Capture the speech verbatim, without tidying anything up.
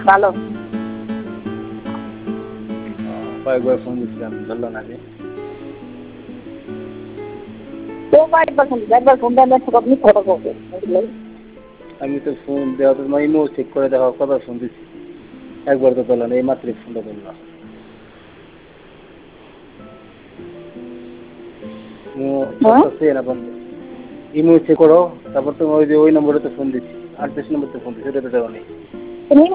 ভালো। কয়েকবার ফোন দিচ্ছিলাম, ধরলো না যে। তো কয়েকবার ফোন দিচ্ছি, একবার ফোন দেন আপনি কথা বলবেন। আমি তো ফোন দেওয়া তো ইমো চেক করে দেখা কবার ফোন দিচ্ছি, একবার তো ধরলো না, এই মাত্র ফোনটা ধরলাম। ইমো চেক করো, তারপর তোমার ওই যে ওই নম্বরে তো ফোন দিচ্ছি, আটত্রিশ নম্বর তো ফোন দিচ্ছি, ওটা তো দেওয়া নেই।